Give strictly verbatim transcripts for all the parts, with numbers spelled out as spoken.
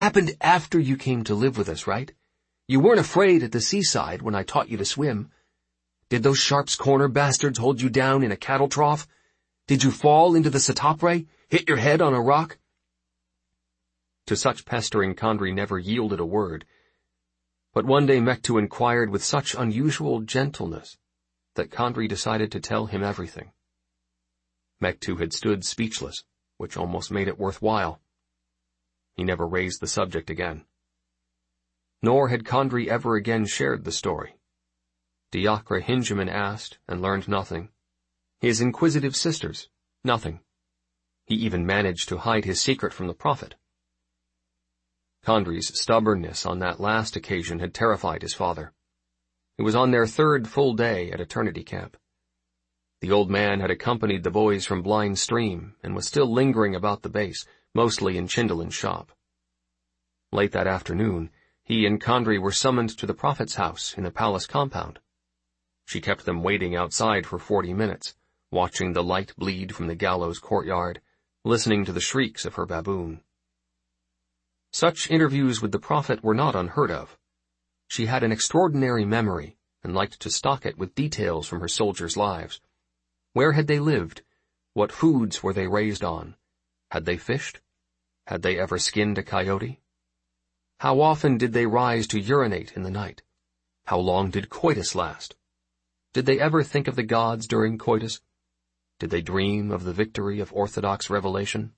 Happened after you came to live with us, right? You weren't afraid at the seaside when I taught you to swim. Did those Sharp's Corner bastards hold you down in a cattle trough? Did you fall into the Sitapre, hit your head on a rock? To such pestering Kandri never yielded a word. But one day Mektu inquired with such unusual gentleness that Kandri decided to tell him everything. Mektu had stood speechless, which almost made it worthwhile. He never raised the subject again. Nor had Kandri ever again shared the story. Diakra Hinjaman asked and learned nothing. His inquisitive sisters, nothing. He even managed to hide his secret from the prophet. Kandri's stubbornness on that last occasion had terrified his father. It was on their third full day at Eternity Camp. The old man had accompanied the boys from Blind Stream and was still lingering about the base, mostly in Chindalin's shop. Late that afternoon, he and Kandri were summoned to the prophet's house in the palace compound. She kept them waiting outside for forty minutes, watching the light bleed from the gallows courtyard, listening to the shrieks of her baboon. Such interviews with the prophet were not unheard of. She had an extraordinary memory and liked to stock it with details from her soldiers' lives. Where had they lived? What foods were they raised on? Had they fished? Had they ever skinned a coyote? How often did they rise to urinate in the night? How long did coitus last? Did they ever think of the gods during coitus? Did they dream of the victory of orthodox revelation?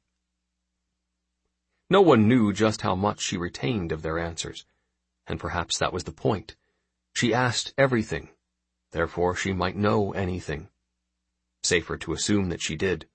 No one knew just how much she retained of their answers, and perhaps that was the point. She asked everything, therefore she might know anything. Safer to assume that she did.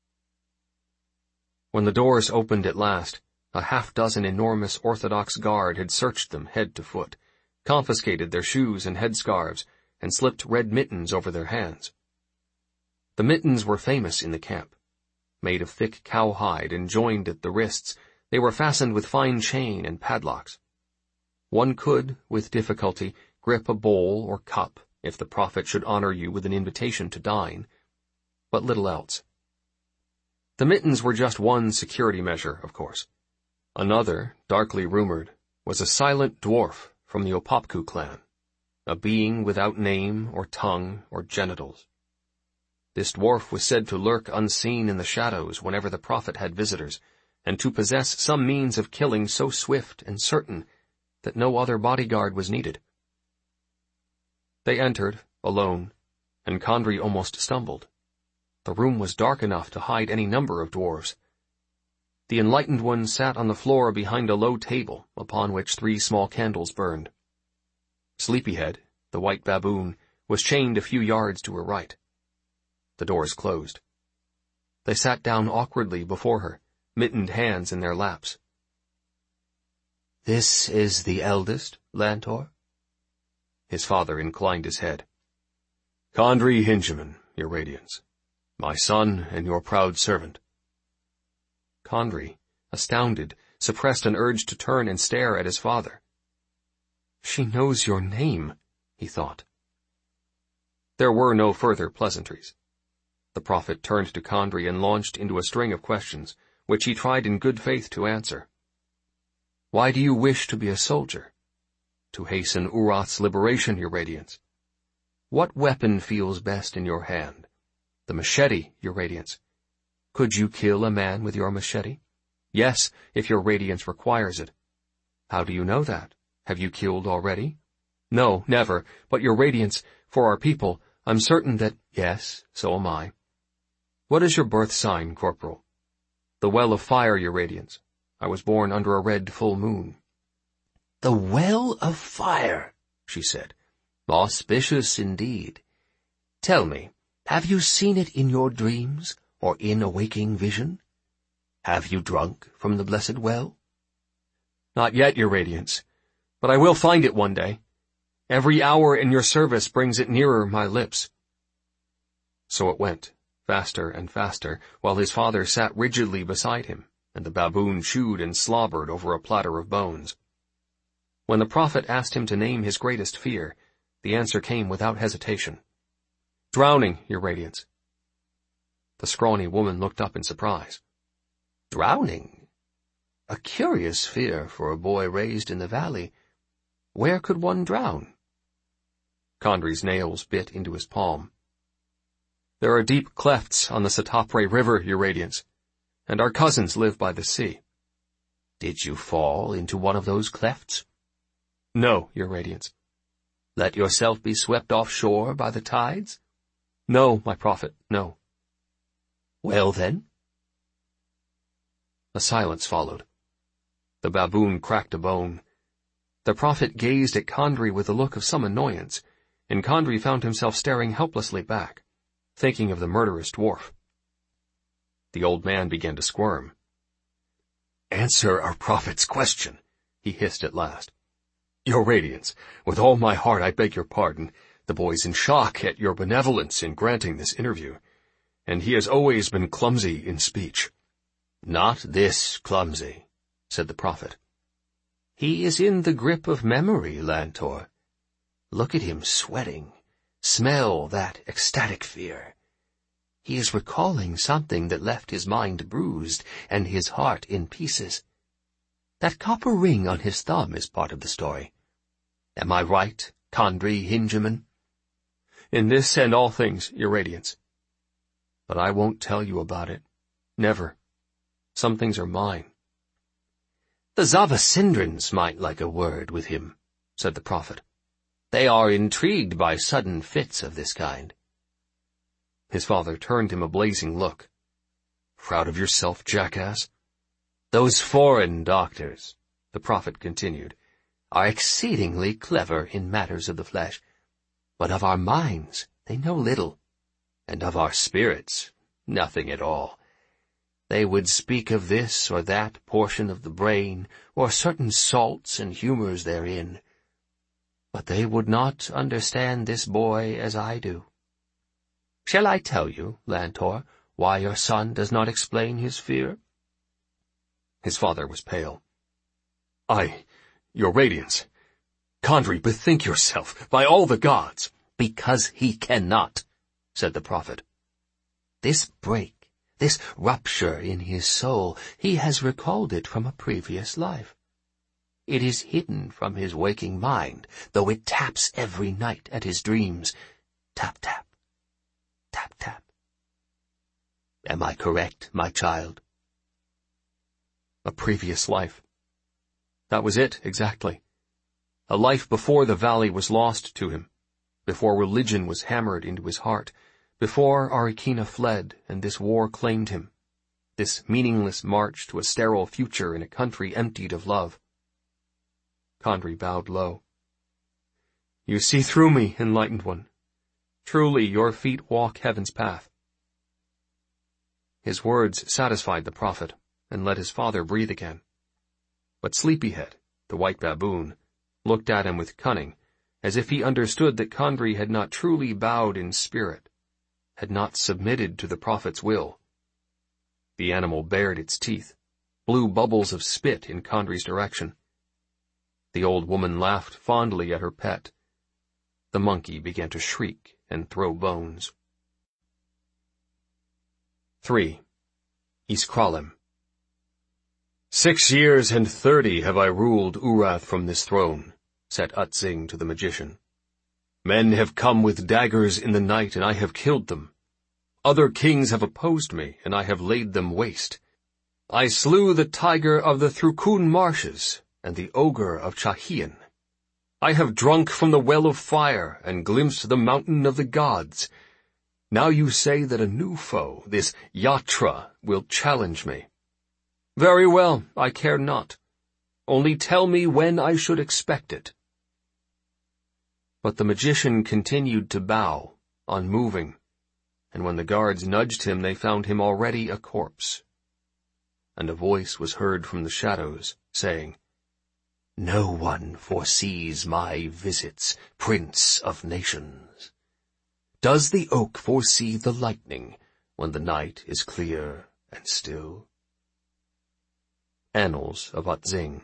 When the doors opened at last, a half-dozen enormous Orthodox guard had searched them head to foot, confiscated their shoes and headscarves, and slipped red mittens over their hands. The mittens were famous in the camp. Made of thick cowhide and joined at the wrists, they were fastened with fine chain and padlocks. One could, with difficulty, grip a bowl or cup if the prophet should honor you with an invitation to dine, but little else. The mittens were just one security measure, of course. Another, darkly rumored, was a silent dwarf from the Opopku clan, a being without name or tongue or genitals. This dwarf was said to lurk unseen in the shadows whenever the prophet had visitors, and to possess some means of killing so swift and certain that no other bodyguard was needed. They entered, alone, and Kandri almost stumbled. The room was dark enough to hide any number of dwarves. The enlightened one sat on the floor behind a low table upon which three small candles burned. Sleepyhead, the white baboon, was chained a few yards to her right. The doors closed. They sat down awkwardly before her, mittened hands in their laps. "This is the eldest, Lantor?" His father inclined his head. "Kandri Hinjaman, your radiance. My son and your proud servant." Kandri, astounded, suppressed an urge to turn and stare at his father. "She knows your name," he thought. There were no further pleasantries. The prophet turned to Kandri and launched into a string of questions, which he tried in good faith to answer. "Why do you wish to be a soldier?" "To hasten Urath's liberation, your radiance." "What weapon feels best in your hand?" "The machete, your radiance." "Could you kill a man with your machete?" "Yes, if your radiance requires it." "How do you know that? Have you killed already?" "No, never, but your radiance, for our people, I'm certain that—" "Yes, so am I." "What is your birth sign, Corporal?" "The well of fire, your radiance. I was born under a red full moon." "The well of fire," she said. "Auspicious indeed. Tell me, have you seen it in your dreams or in a waking vision? Have you drunk from the blessed well?" "Not yet, your radiance, but I will find it one day. Every hour in your service brings it nearer my lips." So it went, faster and faster, while his father sat rigidly beside him, and the baboon chewed and slobbered over a platter of bones. When the prophet asked him to name his greatest fear, the answer came without hesitation. "Drowning, your radiance." The scrawny woman looked up in surprise. "Drowning? A curious fear for a boy raised in the valley. Where could one drown? Condry's nails bit into his palm. There are deep clefts on the Sitapre River, Your Radiance, and our cousins live by the sea. Did you fall into one of those clefts? No, Your Radiance. Let yourself be swept offshore by the tides? No, my prophet, no. Well then? A silence followed. The baboon cracked a bone. The prophet gazed at Condry with a look of some annoyance, and Condry found himself staring helplessly back, thinking of the murderous dwarf. The old man began to squirm. Answer our prophet's question, he hissed at last. Your Radiance, with all my heart I beg your pardon. The boy's in shock at your benevolence in granting this interview, and he has always been clumsy in speech. Not this clumsy, said the prophet. He is in the grip of memory, Lantor. Look at him sweating. Smell that ecstatic fear. He is recalling something that left his mind bruised and his heart in pieces. That copper ring on his thumb is part of the story. Am I right, Condry Hingeman? In this and all things, Your Radiance. But I won't tell you about it. Never. Some things are mine. The Zavasindrans might like a word with him, said the prophet. They are intrigued by sudden fits of this kind. His father turned him a blazing look. Proud of yourself, jackass? Those foreign doctors, the prophet continued, are exceedingly clever in matters of the flesh, but of our minds they know little, and of our spirits nothing at all. They would speak of this or that portion of the brain, or certain salts and humours therein, but they would not understand this boy as I do. Shall I tell you, Lantor, why your son does not explain his fear? His father was pale. I, Your Radiance. Condry, bethink yourself, by all the gods. Because he cannot, said the prophet. This break, this rupture in his soul, he has recalled it from a previous life. It is hidden from his waking mind, though it taps every night at his dreams. Tap, tap, tap, tap. Am I correct, my child? A previous life. That was it, exactly. A life before the valley was lost to him, before religion was hammered into his heart, before Arikina fled and this war claimed him, this meaningless march to a sterile future in a country emptied of love. Condry bowed low. You see through me, enlightened one. Truly your feet walk heaven's path. His words satisfied the prophet, and let his father breathe again. But Sleepyhead, the white baboon, looked at him with cunning, as if he understood that Condry had not truly bowed in spirit, had not submitted to the prophet's will. The animal bared its teeth, blew bubbles of spit in Condry's direction. The old woman laughed fondly at her pet. The monkey began to shriek and throw bones. Three. Iskralim. Six years and thirty have I ruled Urath from this throne, said Utzing to the magician. Men have come with daggers in the night, and I have killed them. Other kings have opposed me, and I have laid them waste. I slew the tiger of the Thrukun marshes, and the ogre of Chahian. I have drunk from the well of fire, and glimpsed the mountain of the gods. Now you say that a new foe, this Yatra, will challenge me. Very well, I care not. Only tell me when I should expect it. But the magician continued to bow, unmoving, and when the guards nudged him they found him already a corpse. And a voice was heard from the shadows, saying, No one foresees my visits, Prince of Nations. Does the oak foresee the lightning when the night is clear and still? Annals of Utzing.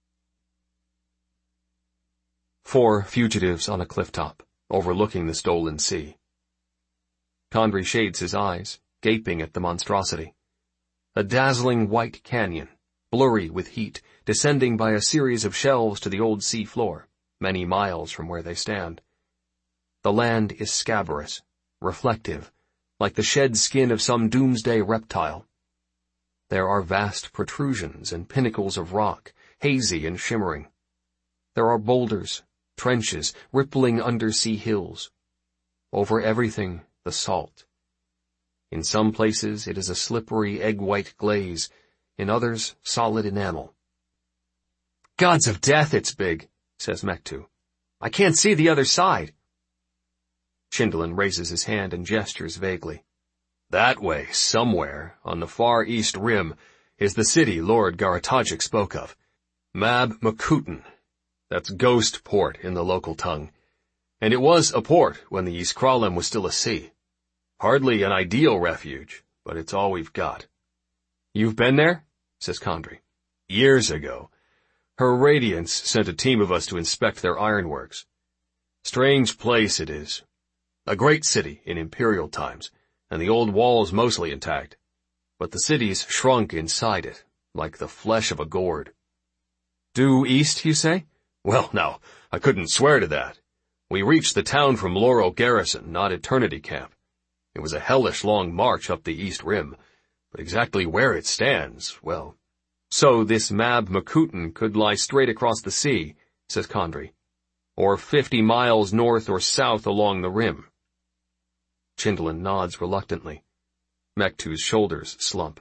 Four fugitives on a cliff-top, overlooking the stolen sea. Condry shades his eyes, gaping at the monstrosity. A dazzling white canyon, blurry with heat, descending by a series of shelves to the old sea floor, many miles from where they stand. The land is scabrous, reflective, like the shed skin of some doomsday reptile. There are vast protrusions and pinnacles of rock, hazy and shimmering. There are boulders, trenches, rippling undersea hills. Over everything, the salt. In some places it is a slippery egg-white glaze, in others solid enamel. "Gods of death, it's big," says Mektu. "I can't see the other side." Chindolin raises his hand and gestures vaguely. "That way, somewhere, on the far east rim, is the city Lord Garatajik spoke of. Mab Makuten. That's Ghost Port in the local tongue. And it was a port when the Iskralim was still a sea. Hardly an ideal refuge, but it's all we've got." "You've been there?" says Condrey. "Years ago. Her Radiance sent a team of us to inspect their ironworks. Strange place it is. A great city in imperial times, and the old walls mostly intact. But the city's shrunk inside it, like the flesh of a gourd." "Due east, you say?" "Well, now, I couldn't swear to that. We reached the town from Laurel Garrison, not Eternity Camp. It was a hellish long march up the east rim, but exactly where it stands, well—" "So this Mab Makuten could lie straight across the sea," says Condrey, "or fifty miles north or south along the rim." Chindolin nods reluctantly. Mektu's shoulders slump.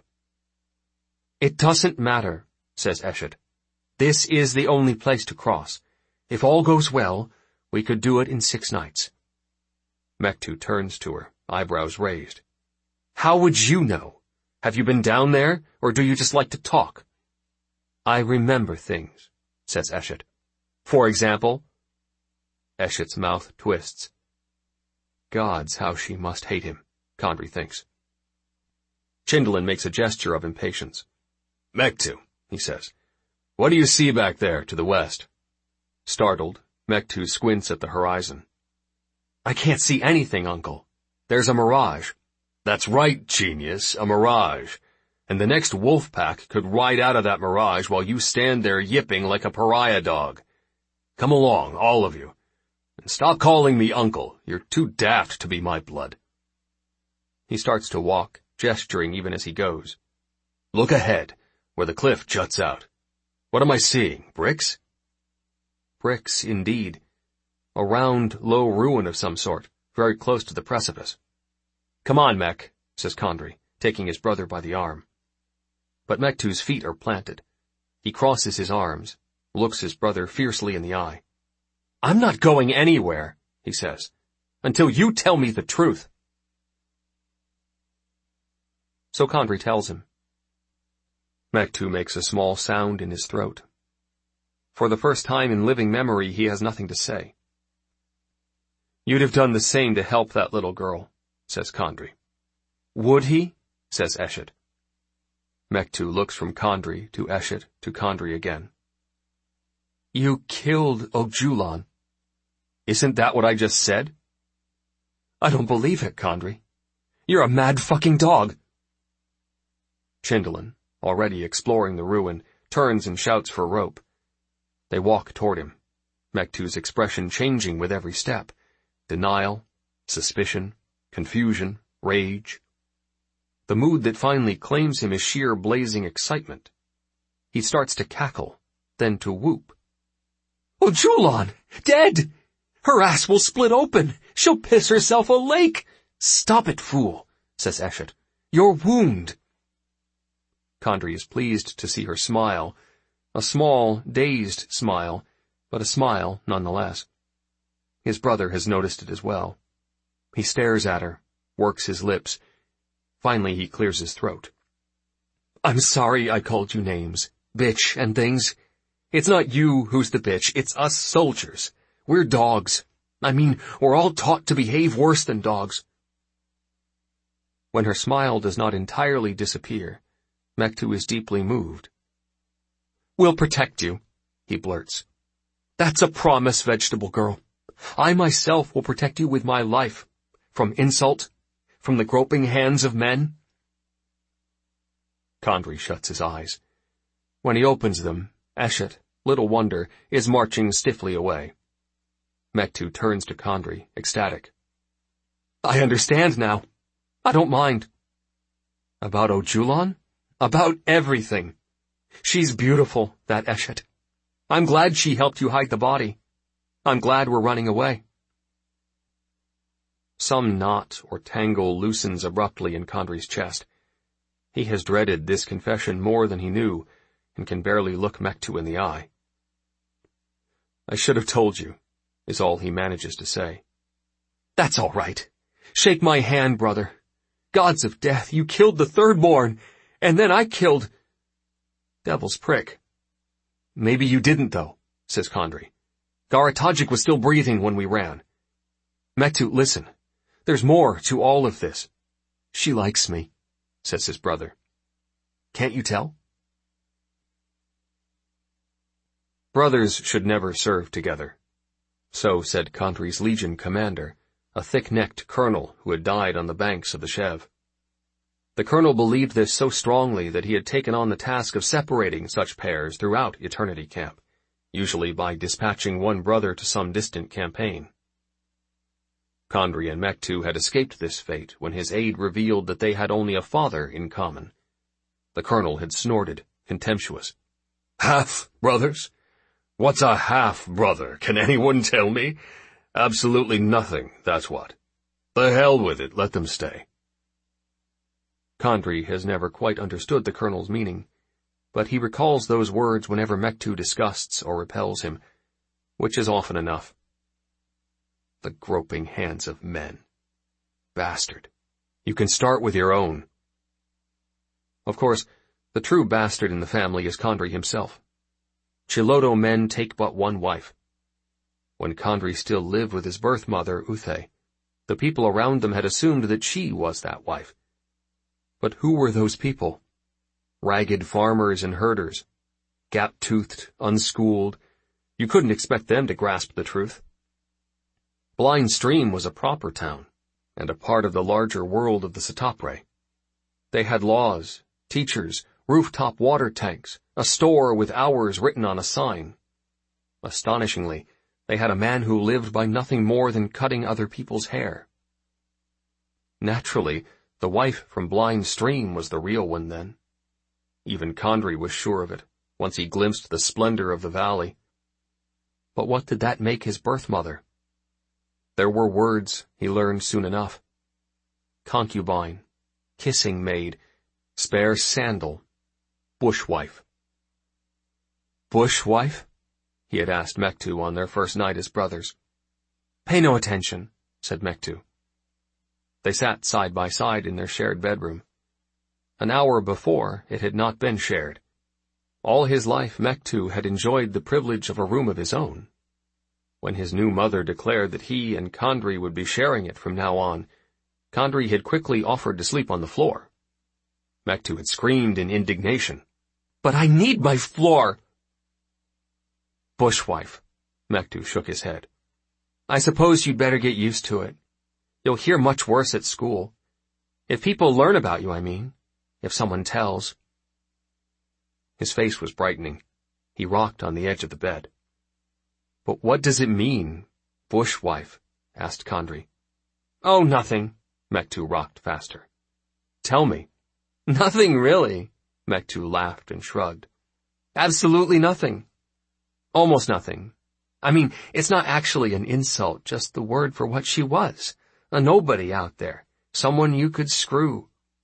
"It doesn't matter," says Eshet. "This is the only place to cross. If all goes well, we could do it in six nights." Mektu turns to her, eyebrows raised. "How would you know? Have you been down there, or do you just like to talk?" "I remember things," says Eshet. "For example?" Eshet's mouth twists. Gods, how she must hate him, Condrey thinks. Chindolin makes a gesture of impatience. "Mektu," he says, "what do you see back there to the west?" Startled, Mektu squints at the horizon. "I can't see anything, Uncle. There's a mirage." "That's right, genius, a mirage. And the next wolf pack could ride out of that mirage while you stand there yipping like a pariah dog. Come along, all of you. And stop calling me uncle. You're too daft to be my blood." He starts to walk, gesturing even as he goes. "Look ahead, where the cliff juts out. What am I seeing, bricks?" Bricks, indeed. A round, low ruin of some sort, very close to the precipice. "Come on, Mek," says Condrey, taking his brother by the arm. But Mektu's feet are planted. He crosses his arms, looks his brother fiercely in the eye. "I'm not going anywhere," he says, "until you tell me the truth." So Condrey tells him. Mektu makes a small sound in his throat. For the first time in living memory, he has nothing to say. "You'd have done the same to help that little girl," says Condrey. "Would he?" says Eshet. Mektu looks from Condrey to Eshet to Condrey again. "You killed Ogjulan." "Isn't that what I just said?" "I don't believe it, Condrey. You're a mad fucking dog." Chindolin, already exploring the ruin, turns and shouts for rope. They walk toward him, Mektu's expression changing with every step. Denial, suspicion, confusion, rage. The mood that finally claims him is sheer blazing excitement. He starts to cackle, then to whoop. "Ogjulan! Dead! Her ass will split open! She'll piss herself a lake! Stop it, fool," says Eshet. "Your wound." Condrey is pleased to see her smile, a small, dazed smile, but a smile nonetheless. His brother has noticed it as well. He stares at her, works his lips. Finally he clears his throat. "I'm sorry I called you names, bitch and things. It's not you who's the bitch, it's us soldiers. We're dogs. I mean, we're all taught to behave worse than dogs." When her smile does not entirely disappear, Mektu is deeply moved. "We'll protect you," he blurts. "That's a promise, vegetable girl. I myself will protect you with my life. From insult, from the groping hands of men." Condrey shuts his eyes. When he opens them, Eshet, little wonder, is marching stiffly away. Mektu turns to Kandri, ecstatic. I understand now. I don't mind. About Ojulan? About everything. She's beautiful, that Eshet. I'm glad she helped you hide the body. I'm glad we're running away. Some knot or tangle loosens abruptly in Kandri's chest. He has dreaded this confession more than he knew, and can barely look Mektu in the eye. I should have told you, is all he manages to say. That's all right. Shake my hand, brother. Gods of death, you killed the third-born, and then I killed... Devil's prick. Maybe you didn't, though, says Kandri. Garatajik was still breathing when we ran. Mektu, listen. There's more to all of this. She likes me, says his brother. Can't you tell? Brothers should never serve together. So said Kandri's Legion commander, a thick-necked colonel who had died on the banks of the Shev. The colonel believed this so strongly that he had taken on the task of separating such pairs throughout Eternity Camp, usually by dispatching one brother to some distant campaign. Kandri and Mektu had escaped this fate when his aide revealed that they had only a father in common. The colonel had snorted, contemptuous. Half-brothers? What's a half-brother? Can anyone tell me? Absolutely nothing, that's what. The hell with it, let them stay. Kandri has never quite understood the colonel's meaning, but he recalls those words whenever Mektu disgusts or repels him, which is often enough. The groping hands of men. Bastard. You can start with your own. Of course, the true bastard in the family is Kandri himself. Chiloto men take but one wife. When Kandri still lived with his birth mother, Uthe, the people around them had assumed that she was that wife. But who were those people? Ragged farmers and herders. Gap-toothed, unschooled. You couldn't expect them to grasp the truth. Blind Stream was a proper town, and a part of the larger world of the Satapre. They had laws, teachers, rooftop water tanks, a store with hours written on a sign. Astonishingly, they had a man who lived by nothing more than cutting other people's hair. Naturally, the wife from Blind Stream was the real one then. Even Kandri was sure of it, once he glimpsed the splendor of the valley. But what did that make his birth mother? There were words, he learned soon enough. Concubine, kissing maid, spare sandal, bushwife. Bushwife? He had asked Mektu on their first night as brothers. Pay no attention, said Mektu. They sat side by side in their shared bedroom. An hour before, it had not been shared. All his life, Mektu had enjoyed the privilege of a room of his own. When his new mother declared that he and Kandri would be sharing it from now on, Kandri had quickly offered to sleep on the floor. Mektu had screamed in indignation. But I need my floor! Bushwife, Mektu shook his head. I suppose you'd better get used to it. You'll hear much worse at school. If people learn about you, I mean. If someone tells. His face was brightening. He rocked on the edge of the bed. But what does it mean, bushwife? Asked Kandri. Oh, nothing. Mektu rocked faster. Tell me. Nothing really, Mektu laughed and shrugged. Absolutely nothing. Almost nothing. I mean, it's not actually an insult, just the word for what she was. A nobody out there. Someone you could screw.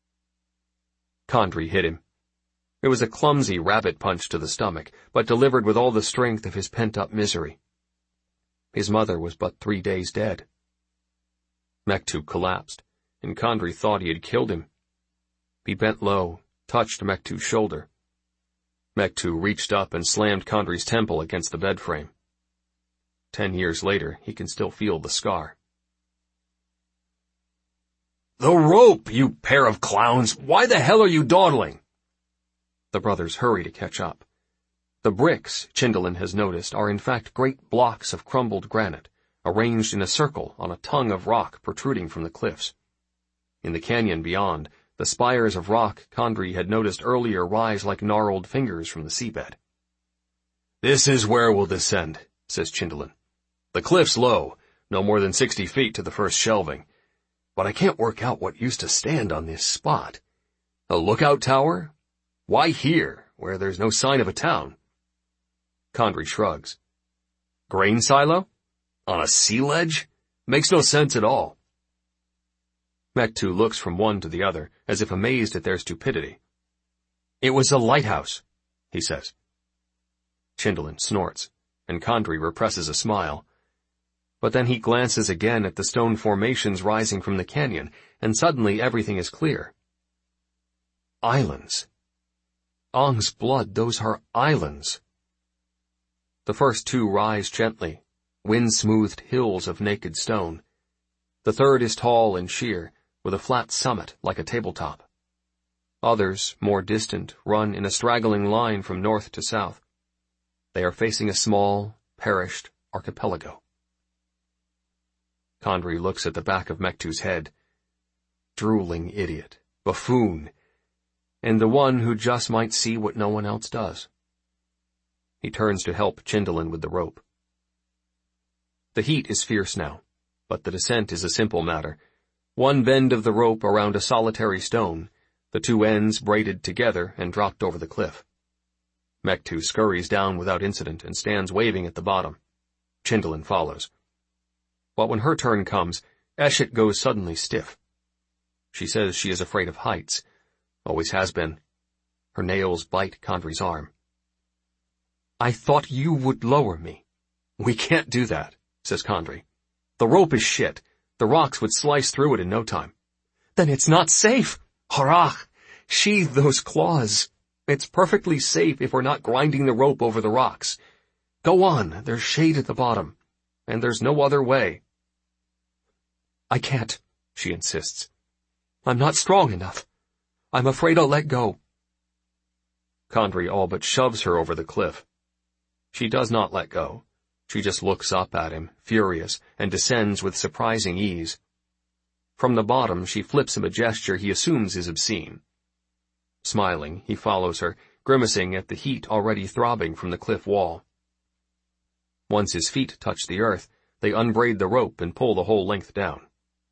Kandri hit him. It was a clumsy rabbit punch to the stomach, but delivered with all the strength of his pent-up misery. His mother was but three days dead. Mektu collapsed, and Kandri thought he had killed him. He bent low, touched Mektu's shoulder. Mektu reached up and slammed Kandri's temple against the bed frame. Ten years later, he can still feel the scar. The rope, you pair of clowns! Why the hell are you dawdling? The brothers hurry to catch up. The bricks, Chindolin has noticed, are in fact great blocks of crumbled granite, arranged in a circle on a tongue of rock protruding from the cliffs. In the canyon beyond, The spires of rock Condrey had noticed earlier rise like gnarled fingers from the seabed. "This is where we'll descend," says Chindolin. "The cliff's low, no more than sixty feet to the first shelving, but I can't work out what used to stand on this spot. A lookout tower? Why here, where there's no sign of a town?" Condrey shrugs. "Grain silo? On a sea ledge? Makes no sense at all." Mektu looks from one to the other, as if amazed at their stupidity. "It was a lighthouse," he says. Chindolin snorts, and Condrey represses a smile. But then he glances again at the stone formations rising from the canyon, and suddenly everything is clear. Islands. Ong's blood, those are islands. The first two rise gently, wind-smoothed hills of naked stone. The third is tall and sheer, with a flat summit like a tabletop. Others, more distant, run in a straggling line from north to south. They are facing a small, perished archipelago. Condrey looks at the back of Mektu's head. Drooling idiot, buffoon, and the one who just might see what no one else does. He turns to help Chindolin with the rope. The heat is fierce now, but the descent is a simple matter. One bend of the rope around a solitary stone, the two ends braided together and dropped over the cliff. Mektu scurries down without incident and stands waving at the bottom. Chindolin follows. But when her turn comes, Eshet goes suddenly stiff. She says she is afraid of heights. Always has been. Her nails bite Condrey's arm. "I thought you would lower me." "We can't do that," says Condrey. "The rope is shit. The rocks would slice through it in no time." "Then it's not safe. Harach! Sheathe those claws. It's perfectly safe if we're not grinding the rope over the rocks. Go on, there's shade at the bottom, and there's no other way." "I can't," she insists. "I'm not strong enough. I'm afraid I'll let go." Condrey all but shoves her over the cliff. She does not let go. She just looks up at him, furious, and descends with surprising ease. From the bottom, she flips him a gesture he assumes is obscene. Smiling, he follows her, grimacing at the heat already throbbing from the cliff wall. Once his feet touch the earth, they unbraid the rope and pull the whole length down.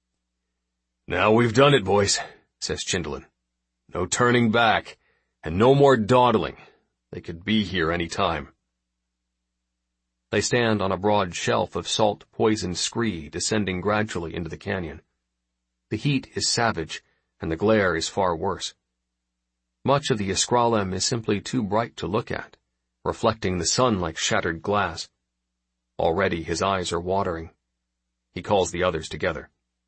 "Now we've done it, boys," says Chindolin. "No turning back, and no more dawdling. They could be here any time." They stand on a broad shelf of salt, poisoned scree descending gradually into the canyon. The heat is savage, and the glare is far worse. Much of the Iskralem is simply too bright to look at, reflecting the sun like shattered glass. Already his eyes are watering. He calls the others together.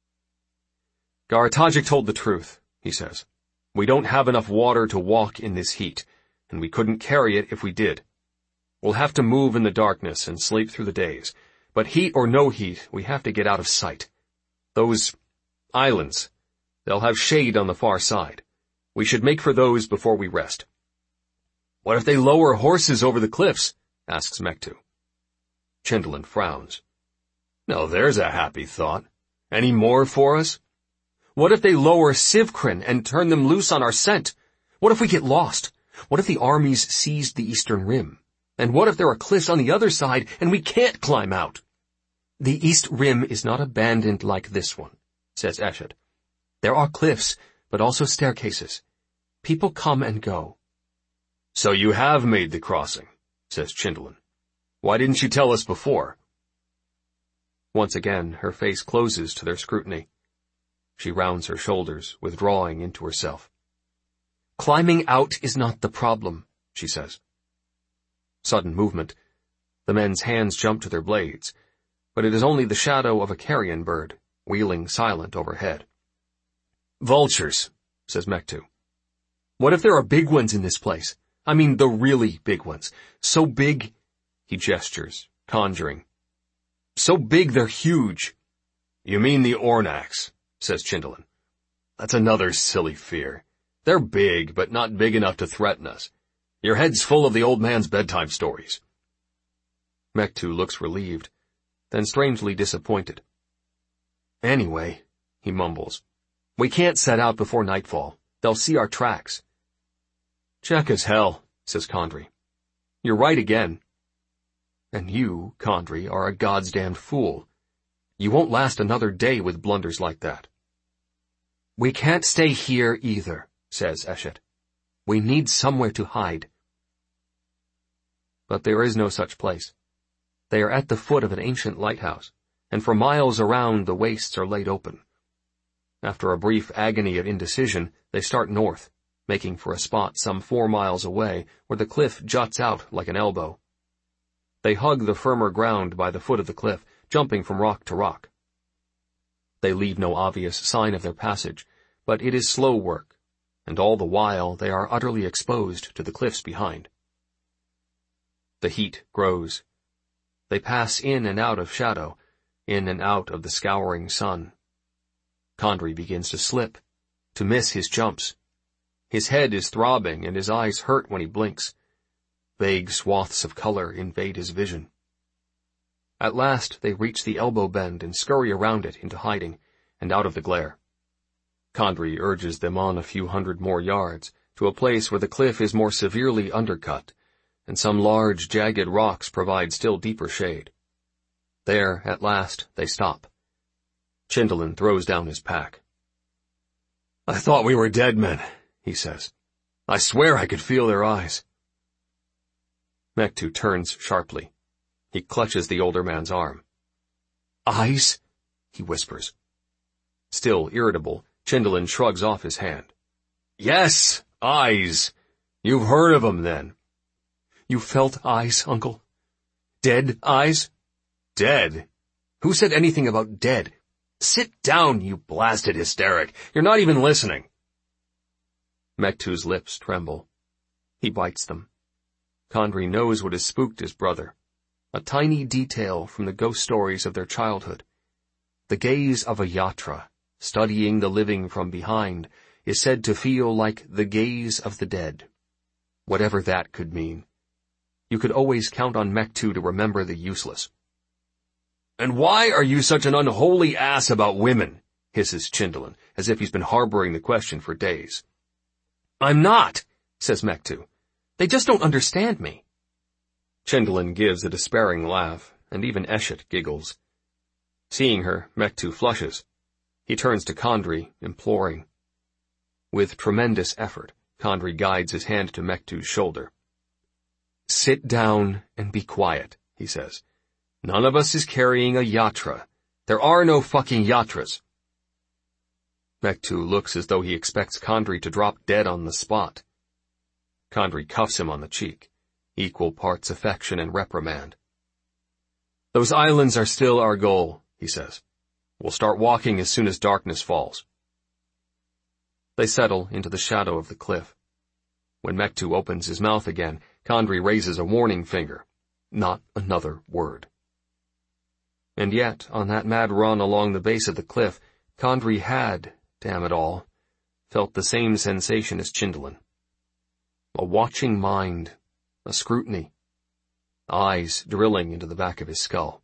"Garatajik told the truth," he says. "We don't have enough water to walk in this heat, and we couldn't carry it if we did. We'll have to move in the darkness and sleep through the days. But heat or no heat, we have to get out of sight. Those islands, they'll have shade on the far side. We should make for those before we rest." "What if they lower horses over the cliffs?" asks Mektu. Chindolin frowns. "Now there's a happy thought. Any more for us?" "What if they lower Sivkrin and turn them loose on our scent? What if we get lost? What if the armies seized the eastern rim? And what if there are cliffs on the other side and we can't climb out?" "The east rim is not abandoned like this one," says Eshet. "There are cliffs, but also staircases. People come and go." "So you have made the crossing," says Chindolin. "Why didn't you tell us before?" Once again, her face closes to their scrutiny. She rounds her shoulders, withdrawing into herself. "Climbing out is not the problem," she says. Sudden movement. The men's hands jump to their blades, but it is only the shadow of a carrion bird, wheeling silent overhead. "Vultures," says Mektu. "What if there are big ones in this place? I mean the really big ones. So big," he gestures, conjuring. "So big they're huge." "You mean the Ornax," says Chindolin. "That's another silly fear. They're big, but not big enough to threaten us. Your head's full of the old man's bedtime stories." Mektu looks relieved, then strangely disappointed. "Anyway," he mumbles, "we can't set out before nightfall. They'll see our tracks. Check as hell, says Condrey. You're right again. And you, Condrey, are a goddamned fool. You won't last another day with blunders like that. We can't stay here either, says Eshet. We need somewhere to hide. But there is no such place. They are at the foot of an ancient lighthouse, and for miles around the wastes are laid open. After a brief agony of indecision, they start north, making for a spot some four miles away where the cliff juts out like an elbow. They hug the firmer ground by the foot of the cliff, jumping from rock to rock. They leave no obvious sign of their passage, but it is slow work, and all the while they are utterly exposed to the cliffs behind. The heat grows. They pass in and out of shadow, in and out of the scouring sun. Condrey begins to slip, to miss his jumps. His head is throbbing and his eyes hurt when he blinks. Vague swaths of color invade his vision. At last they reach the elbow bend and scurry around it into hiding and out of the glare. Condrey urges them on a few hundred more yards, to a place where the cliff is more severely undercut, and some large, jagged rocks provide still deeper shade. There, at last, they stop. Chindolin throws down his pack. I thought we were dead men, he says. I swear I could feel their eyes. Mektu turns sharply. He clutches the older man's arm. Eyes? He whispers. Still irritable, Chindolin shrugs off his hand. Yes, eyes. You've heard of 'em, then. You felt eyes, Uncle? Dead eyes? Dead? Who said anything about dead? Sit down, you blasted hysteric. You're not even listening. Mektu's lips tremble. He bites them. Condrey knows what has spooked his brother. A tiny detail from the ghost stories of their childhood. The gaze of a yatra, studying the living from behind, is said to feel like the gaze of the dead. Whatever that could mean. You could always count on Mektu to remember the useless. And why are you such an unholy ass about women? Hisses Chindolin, as if he's been harboring the question for days. I'm not, says Mektu. They just don't understand me. Chindolin gives a despairing laugh, and even Eshet giggles. Seeing her, Mektu flushes. He turns to Condrey, imploring. With tremendous effort, Condrey guides his hand to Mektu's shoulder. Sit down and be quiet, he says. None of us is carrying a yatra. There are no fucking yatras. Mektu looks as though he expects Condrey to drop dead on the spot. Condrey cuffs him on the cheek, equal parts affection and reprimand. Those islands are still our goal, he says. We'll start walking as soon as darkness falls. They settle into the shadow of the cliff. When Mektu opens his mouth again, Condrey raises a warning finger. Not another word. And yet, on that mad run along the base of the cliff, Condrey had, damn it all, felt the same sensation as Chindolin. A watching mind, a scrutiny, eyes drilling into the back of his skull.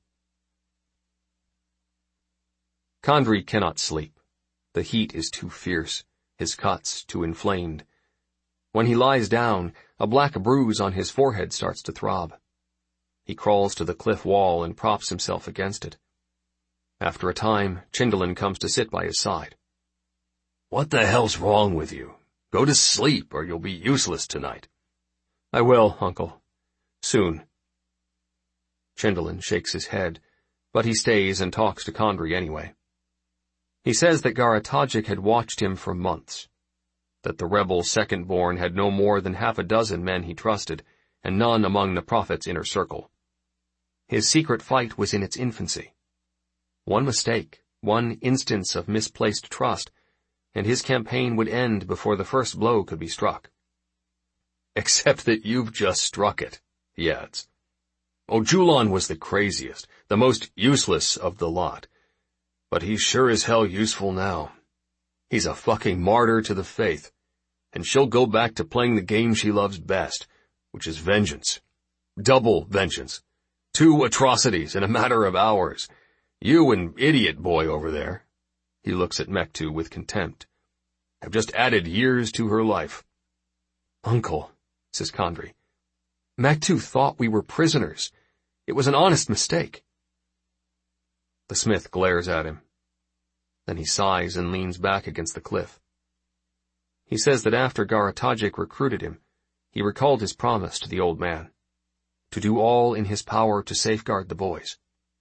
Condrey cannot sleep. The heat is too fierce, his cuts too inflamed. When he lies down, a black bruise on his forehead starts to throb. He crawls to the cliff wall and props himself against it. After a time, Chindolin comes to sit by his side. What the hell's wrong with you? Go to sleep or you'll be useless tonight. I will, Uncle. Soon. Chindolin shakes his head, but he stays and talks to Condrey anyway. He says that Garatajik had watched him for months, that the rebel second-born had no more than half a dozen men he trusted, and none among the Prophet's inner circle. His secret fight was in its infancy. One mistake, one instance of misplaced trust, and his campaign would end before the first blow could be struck. Except that you've just struck it, he adds. Ojulon was the craziest, the most useless of the lot. But he's sure as hell useful now. He's a fucking martyr to the faith, and she'll go back to playing the game she loves best, which is vengeance. Double vengeance. Two atrocities in a matter of hours. You and idiot boy over there. He looks at Mektu with contempt. have just added years to her life. Uncle, says Condrey, Mektu thought we were prisoners. It was an honest mistake. The smith glares at him. Then he sighs and leans back against the cliff. He says that after Garatajic recruited him, he recalled his promise to the old man, to do all in his power to safeguard the boys.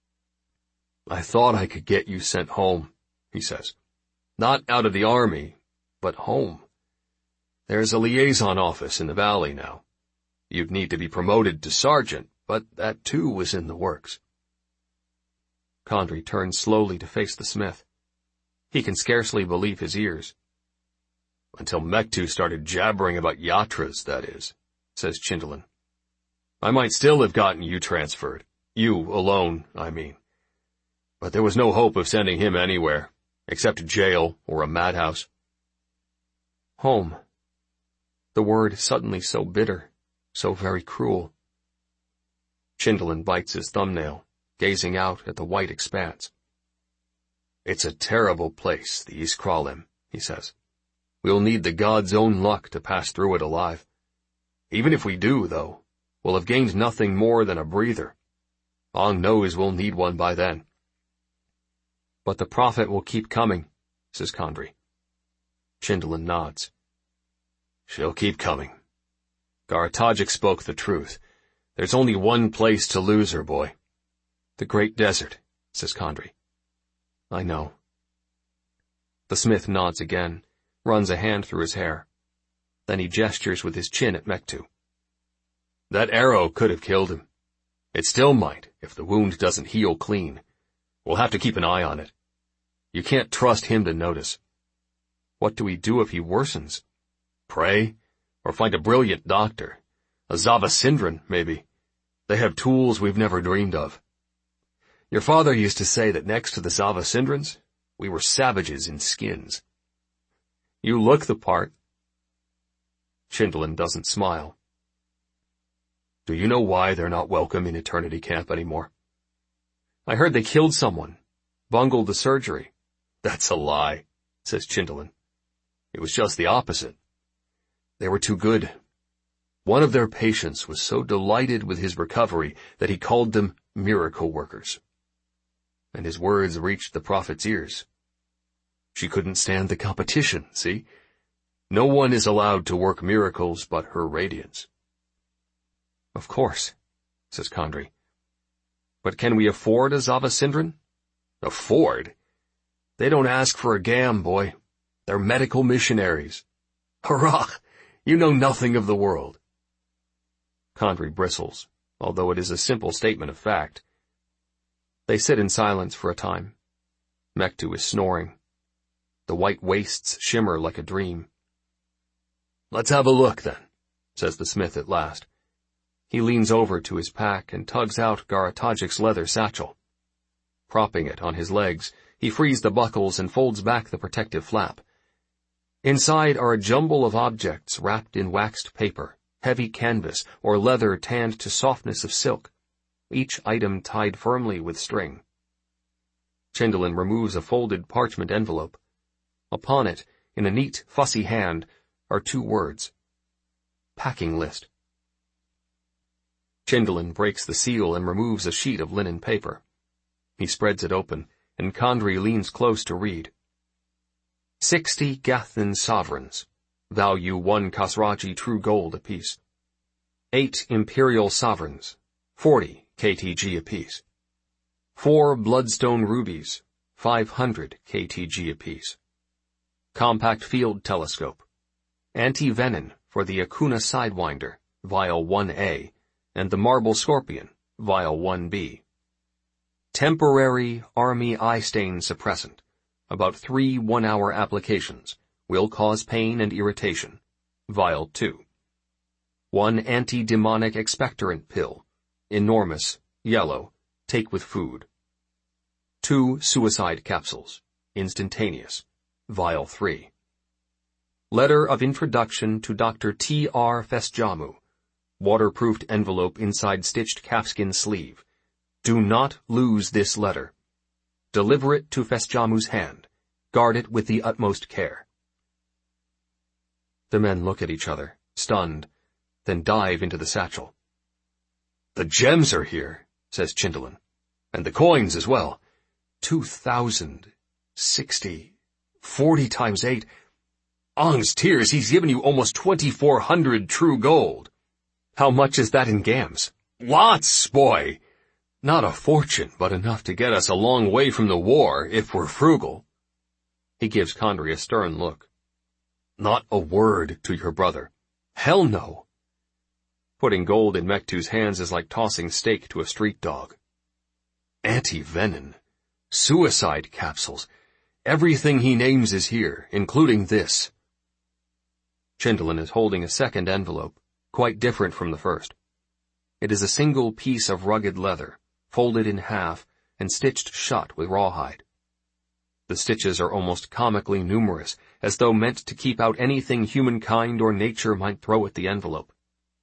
I thought I could get you sent home, he says. Not out of the army, but home. There's a liaison office in the valley now. You'd need to be promoted to sergeant, but that too was in the works. Condrey turns slowly to face the smith. He can scarcely believe his ears. Until Mektu started jabbering about Yatras, that is, says Chindolin. I might still have gotten you transferred. You alone, I mean. But there was no hope of sending him anywhere, except jail or a madhouse. Home. The word suddenly so bitter, so very cruel. Chindolin bites his thumbnail, gazing out at the white expanse. It's a terrible place, the Iskralim, he says. We'll need the god's own luck to pass through it alive. Even if we do, though, we'll have gained nothing more than a breather. Ong knows we'll need one by then. But the prophet will keep coming, says Condrey. Chindolin nods. She'll keep coming. Garatajic spoke the truth. There's only one place to lose her, boy. The great desert, says Condrey. I know. The smith nods again, runs a hand through his hair. Then he gestures with his chin at Mektu. That arrow could have killed him. It still might, if the wound doesn't heal clean. We'll have to keep an eye on it. You can't trust him to notice. What do we do if he worsens? Pray, or find a brilliant doctor. A Zavasindran, maybe. They have tools we've never dreamed of. Your father used to say that next to the Zavasindrans, we were savages in skins. You look the part. Chindolin doesn't smile. Do you know why they're not welcome in Eternity Camp anymore? I heard they killed someone, bungled the surgery. That's a lie, says Chindolin. It was just the opposite. They were too good. One of their patients was so delighted with his recovery that he called them miracle workers. And his words reached the prophet's ears. She couldn't stand the competition, see? No one is allowed to work miracles but her radiance. Of course, says Condrey. But can we afford a Zavasindran? Afford? They don't ask for a gam, boy. They're medical missionaries. Hurrah! You know nothing of the world. Condrey bristles, although it is a simple statement of fact. They sit in silence for a time. Mektu is snoring. The white wastes shimmer like a dream. Let's have a look, then, says the smith at last. He leans over to his pack and tugs out Garatajic's leather satchel. Propping it on his legs, he frees the buckles and folds back the protective flap. Inside are a jumble of objects wrapped in waxed paper, heavy canvas, or leather tanned to softness of silk, each item tied firmly with string. Chindolin removes a folded parchment envelope. Upon it, in a neat, fussy hand, are two words. Packing list. Chindolin breaks the seal and removes a sheet of linen paper. He spreads it open, and Condrey leans close to read. Sixty Gathan sovereigns, value one Khazraji true gold apiece. Eight imperial sovereigns, forty K T G apiece. Four bloodstone rubies, five hundred K T G apiece. Compact field telescope. Anti-venom for the Akuna Sidewinder, vial one A, and the marble scorpion, vial one B. Temporary army eye stain suppressant. About three one-hour applications. Will cause pain and irritation. Vial two. One anti-demonic expectorant pill. Enormous, yellow, take with food. Two suicide capsules. Instantaneous. Vial three. Letter of introduction to Doctor T R Fesjamu. Waterproofed envelope inside stitched calfskin sleeve. Do not lose this letter. Deliver it to Fesjamu's hand. Guard it with the utmost care. The men look at each other, stunned, then dive into the satchel. "The gems are here," says Chindolin. "And the coins as well. Two thousand, sixty, forty times eight. Ong's tears, he's given you almost twenty-four hundred true gold." "How much is that in gams?" "Lots, boy. Not a fortune, but enough to get us a long way from the war, if we're frugal." He gives Condrey a stern look. "Not a word to your brother." "Hell no." Putting gold in Mektu's hands is like tossing steak to a street dog. Anti-venin, suicide capsules, everything he names is here, including this. Chindolin is holding a second envelope, quite different from the first. It is a single piece of rugged leather, folded in half and stitched shut with rawhide. The stitches are almost comically numerous, as though meant to keep out anything humankind or nature might throw at the envelope.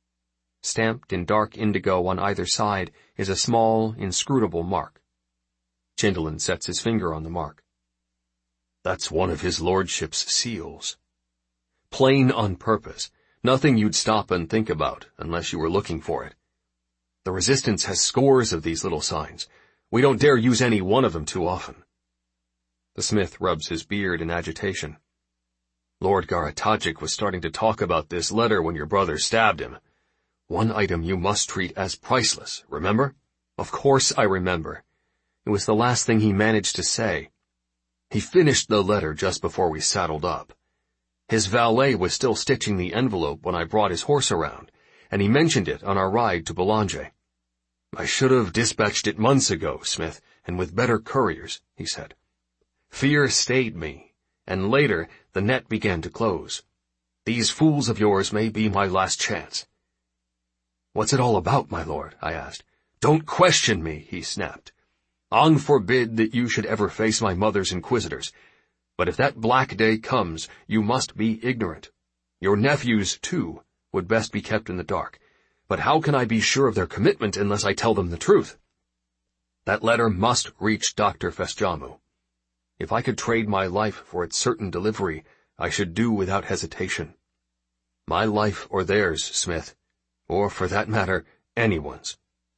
Stamped in dark indigo on either side is a small, inscrutable mark. Chindolin sets his finger on the mark. "That's one of his lordship's seals. Plain on purpose, nothing you'd stop and think about unless you were looking for it. The Resistance has scores of these little signs. We don't dare use any one of them too often." The smith rubs his beard in agitation. "Lord Garotagic was starting to talk about this letter when your brother stabbed him. One item you must treat as priceless, remember?" "Of course I remember. It was the last thing he managed to say." "He finished the letter just before we saddled up. His valet was still stitching the envelope when I brought his horse around, and he mentioned it on our ride to Boulogne. 'I should have dispatched it months ago, Smith, and with better couriers,' he said. 'Fear stayed me, and later the net began to close. These fools of yours may be my last chance.' 'What's it all about, my lord?' I asked. 'Don't question me,' he snapped. 'Ong forbid that you should ever face my mother's inquisitors. But if that black day comes, you must be ignorant. Your nephews, too, would best be kept in the dark. But how can I be sure of their commitment unless I tell them the truth? That letter must reach Doctor Fesjamu. If I could trade my life for its certain delivery, I should do without hesitation. My life or theirs, Smith, or for that matter, anyone's.'"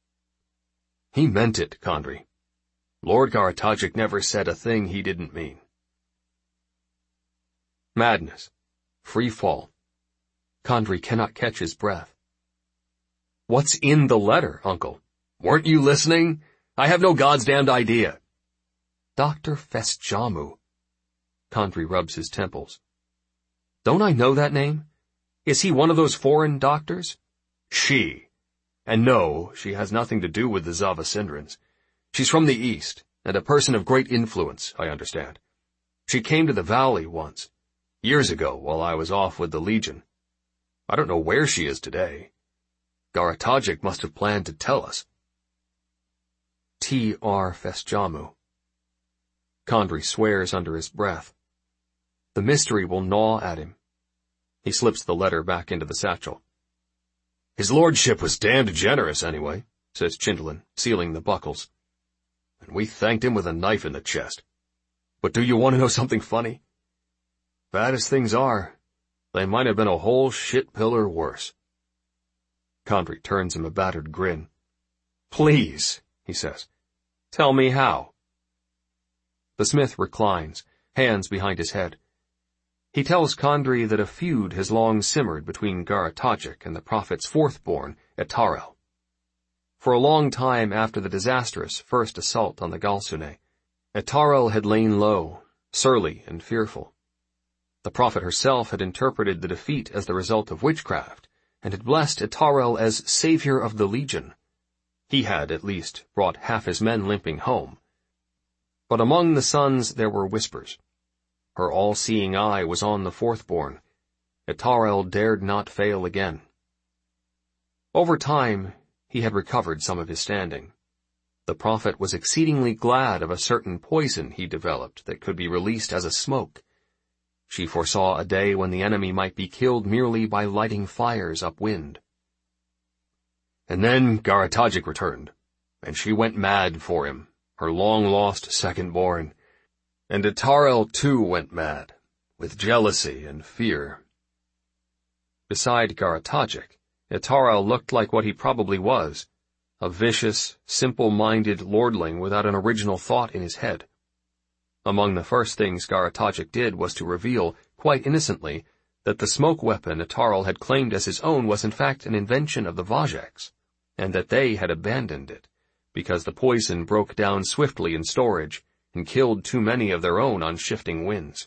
He meant it, Condrey. Lord Garotagic never said a thing he didn't mean. Madness. Free fall. Condrey cannot catch his breath. "What's in the letter, uncle?" "Weren't you listening? I have no goddamned idea." "Doctor Fesjamu." Condrey rubs his temples. "Don't I know that name? Is he one of those foreign doctors?" "She. And no, she has nothing to do with the Zavasindrans. She's from the East, and a person of great influence, I understand. She came to the valley once, years ago while I was off with the Legion. I don't know where she is today. Garotagic must have planned to tell us." T R Fesjamu. Condrey swears under his breath. The mystery will gnaw at him. He slips the letter back into the satchel. "His lordship was damned generous anyway," says Chindolin, sealing the buckles. "And we thanked him with a knife in the chest. But do you want to know something funny? Bad as things are, they might have been a whole shit pillar worse." Condrey turns him a battered grin. "Please," he says, "tell me how." The smith reclines, hands behind his head. He tells Condrey that a feud has long simmered between Garotagic and the prophet's fourth-born, Etarel. For a long time after the disastrous first assault on the Galsune, Etarel had lain low, surly and fearful. The prophet herself had interpreted the defeat as the result of witchcraft, and had blessed Etarel as savior of the Legion. He had, at least, brought half his men limping home. But among the sons there were whispers. Her all-seeing eye was on the fourth-born. Etarel dared not fail again. Over time, he had recovered some of his standing. The prophet was exceedingly glad of a certain poison he developed that could be released as a smoke. She foresaw a day when the enemy might be killed merely by lighting fires upwind. And then Garotagic returned, and she went mad for him, her long-lost second-born. And Etarel too went mad, with jealousy and fear. Beside Garatogic, Itaral looked like what he probably was, a vicious, simple-minded lordling without an original thought in his head. Among the first things Garatogic did was to reveal, quite innocently, that the smoke weapon Itaral had claimed as his own was in fact an invention of the Vajaks, and that they had abandoned it, because the poison broke down swiftly in storage and killed too many of their own on shifting winds.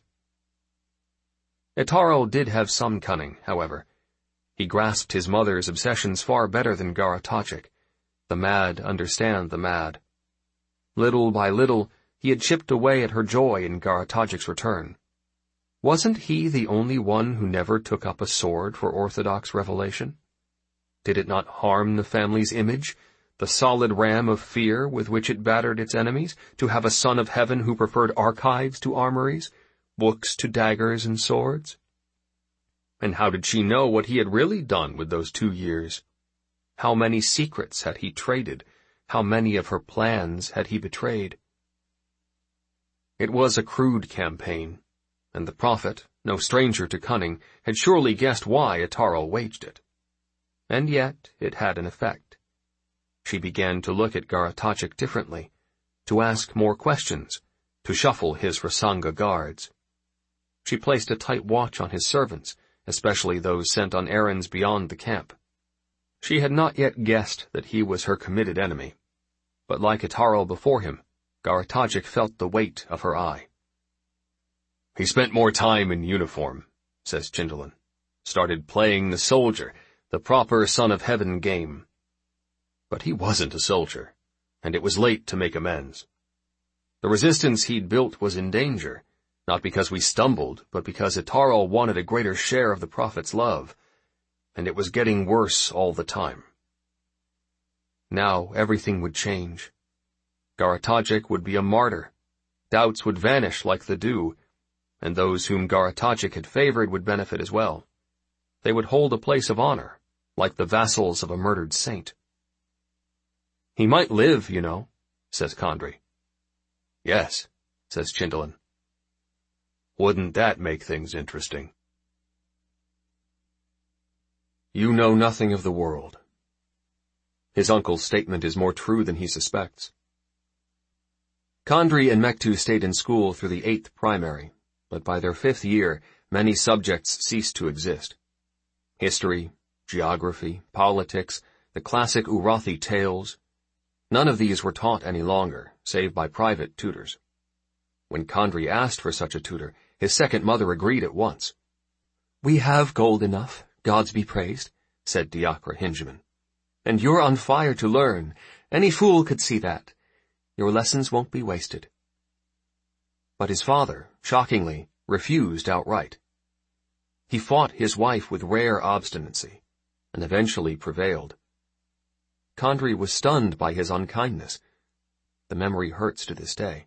Itaral did have some cunning, however. He grasped his mother's obsessions far better than Garatogic. The mad understand the mad. Little by little, he had chipped away at her joy in Garatogic's return. Wasn't he the only one who never took up a sword for orthodox revelation? Did it not harm the family's image, the solid ram of fear with which it battered its enemies, to have a son of heaven who preferred archives to armories, books to daggers and swords? And how did she know what he had really done with those two years? How many secrets had he traded? How many of her plans had he betrayed? It was a crude campaign, and the prophet, no stranger to cunning, had surely guessed why Itaral waged it. And yet it had an effect. She began to look at Garatogic differently, to ask more questions, to shuffle his Rasanga guards. She placed a tight watch on his servants, especially those sent on errands beyond the camp. She had not yet guessed that he was her committed enemy, but like Itaral before him, Garatogic felt the weight of her eye. "He spent more time in uniform," says Chindolin. "Started playing the soldier, the proper son of heaven game. But he wasn't a soldier, and it was late to make amends. The resistance he'd built was in danger, not because we stumbled, but because Itaral wanted a greater share of the prophet's love, and it was getting worse all the time. Now everything would change. Garatogic would be a martyr. Doubts would vanish like the dew, and those whom Garatogic had favored would benefit as well. They would hold a place of honor, like the vassals of a murdered saint." "He might live, you know," says Condrey. "Yes," says Chindolin. "Wouldn't that make things interesting?" You know nothing of the world. His uncle's statement is more true than he suspects. Condrey and Mektu stayed in school through the eighth primary, but by their fifth year, many subjects ceased to exist. History, geography, politics, the classic Urathi tales, none of these were taught any longer, save by private tutors. When Condrey asked for such a tutor, his second mother agreed at once. "We have gold enough, gods be praised," said Diacre Hingeman. "And you're on fire to learn. Any fool could see that. Your lessons won't be wasted." But his father, shockingly, refused outright. He fought his wife with rare obstinacy, and eventually prevailed. Condrey was stunned by his unkindness. The memory hurts to this day.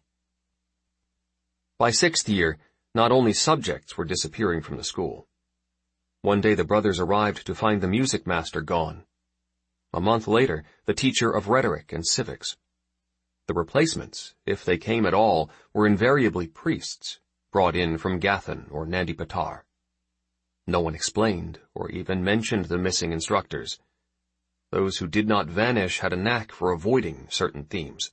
By sixth year, not only subjects were disappearing from the school. One day the brothers arrived to find the music master gone. A month later, the teacher of rhetoric and civics. The replacements, if they came at all, were invariably priests, brought in from Gathan or Nandipatar. No one explained or even mentioned the missing instructors. Those who did not vanish had a knack for avoiding certain themes.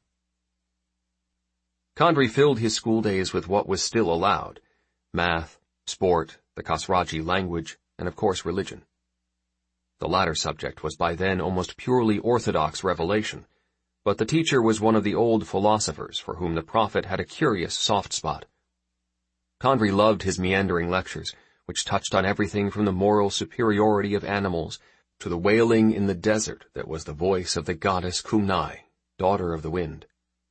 Condrey filled his school days with what was still allowed: math, sport, the Kasraji language, and of course religion. The latter subject was by then almost purely orthodox revelation, but the teacher was one of the old philosophers for whom the prophet had a curious soft spot. Condrey loved his meandering lectures, which touched on everything from the moral superiority of animals to the wailing in the desert that was the voice of the goddess Kumnai, daughter of the wind.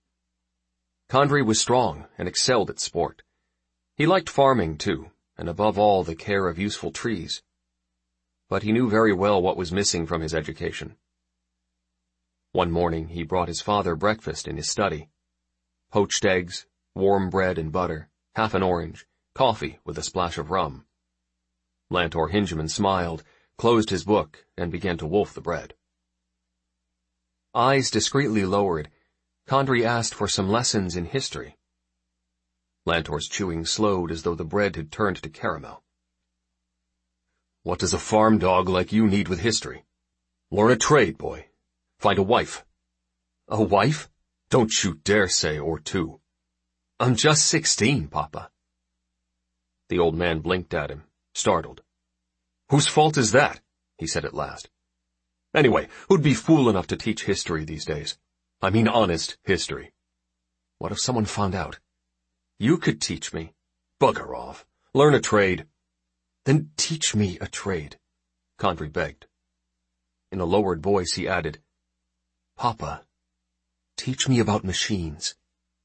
Condrey was strong and excelled at sport. He liked farming, too, and above all the care of useful trees. But he knew very well what was missing from his education. One morning he brought his father breakfast in his study. Poached eggs, warm bread and butter, half an orange, coffee with a splash of rum. Lantor Hingeman smiled, closed his book, and began to wolf the bread. Eyes discreetly lowered, Condrey asked for some lessons in history. Lantor's chewing slowed as though the bread had turned to caramel. What does a farm dog like you need with history? Learn a trade, boy. Find a wife. A wife? Don't you dare say or two. I'm just sixteen, Papa. The old man blinked at him, startled. Whose fault is that? He said at last. Anyway, who'd be fool enough to teach history these days? I mean honest history. What if someone found out? You could teach me. Bugger off. Learn a trade. Then teach me a trade, Condrey begged. In a lowered voice he added, Papa, teach me about machines.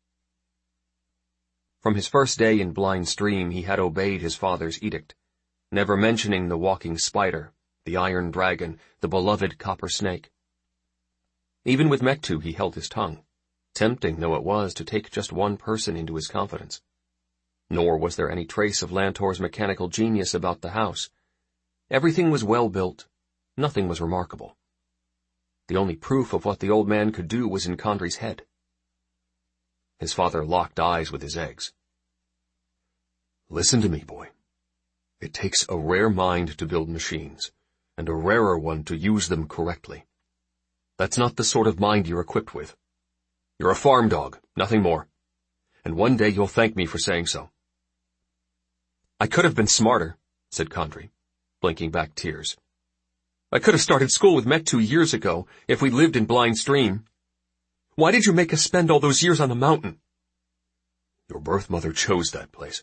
From his first day in Blind Stream he had obeyed his father's edict, never mentioning the walking spider, the iron dragon, the beloved copper snake. Even with Mektu he held his tongue, tempting though it was to take just one person into his confidence. Nor was there any trace of Lantor's mechanical genius about the house. Everything was well built, nothing was remarkable. The only proof of what the old man could do was in Condrey's head. His father locked eyes with his eggs. Listen to me, boy. It takes a rare mind to build machines, and a rarer one to use them correctly. That's not the sort of mind you're equipped with. You're a farm dog, nothing more. And one day you'll thank me for saying so. I could have been smarter, said Condrey, blinking back tears. I could have started school with Mektu years ago if we'd lived in Blind Stream. Why did you make us spend all those years on the mountain? Your birth mother chose that place.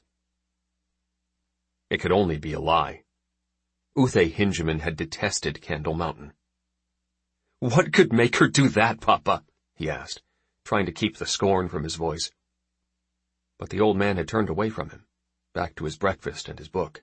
It could only be a lie. Uthe Hingeman had detested Candle Mountain. What could make her do that, Papa? He asked, trying to keep the scorn from his voice. But the old man had turned away from him, back to his breakfast and his book.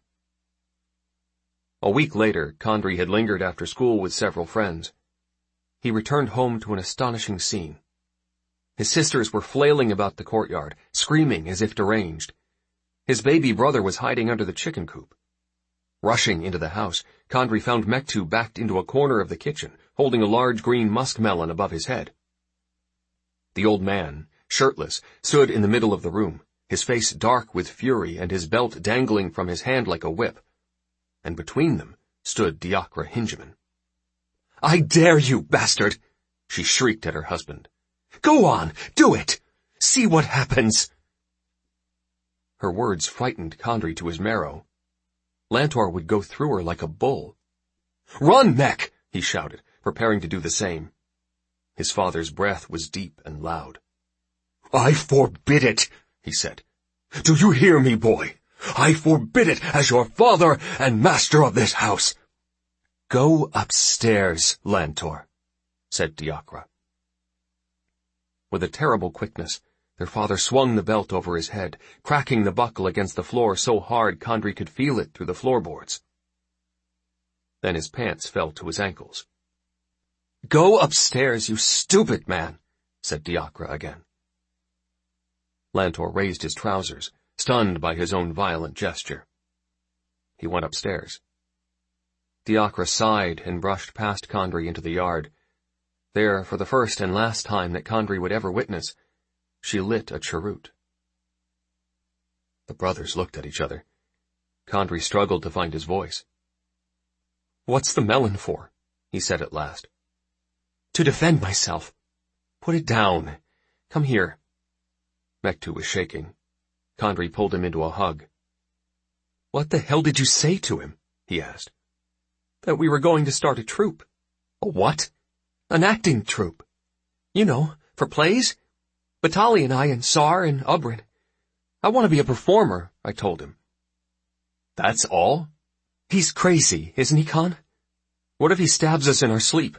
A week later, Condrey had lingered after school with several friends. He returned home to an astonishing scene. His sisters were flailing about the courtyard, screaming as if deranged. His baby brother was hiding under the chicken coop. Rushing into the house, Condrey found Mektu backed into a corner of the kitchen, holding a large green muskmelon above his head. The old man, shirtless, stood in the middle of the room, his face dark with fury and his belt dangling from his hand like a whip. And between them stood Diacre Hingeman. I dare you, bastard! She shrieked at her husband. Go on, do it! See what happens! Her words frightened Condrey to his marrow. Lantor would go through her like a bull. Run, Mek! He shouted, preparing to do the same. His father's breath was deep and loud. I forbid it, he said. Do you hear me, boy? I forbid it as your father and master of this house. Go upstairs, Lantor, said Diacre. With a terrible quickness, their father swung the belt over his head, cracking the buckle against the floor so hard Condrey could feel it through the floorboards. Then his pants fell to his ankles. Go upstairs, you stupid man, said Diacre again. Lantor raised his trousers, stunned by his own violent gesture. He went upstairs. Diacre sighed and brushed past Condrey into the yard. There, for the first and last time that Condrey would ever witness, she lit a cheroot. The brothers looked at each other. Condrey struggled to find his voice. What's the melon for? He said at last. To defend myself. Put it down. Come here. Mektu was shaking. Condrey pulled him into a hug. What the hell did you say to him? He asked. That we were going to start a troupe. A what? An acting troupe. You know, for plays. Batali and I and Sar and Ubrin. I want to be a performer, I told him. That's all? He's crazy, isn't he, Con? What if he stabs us in our sleep?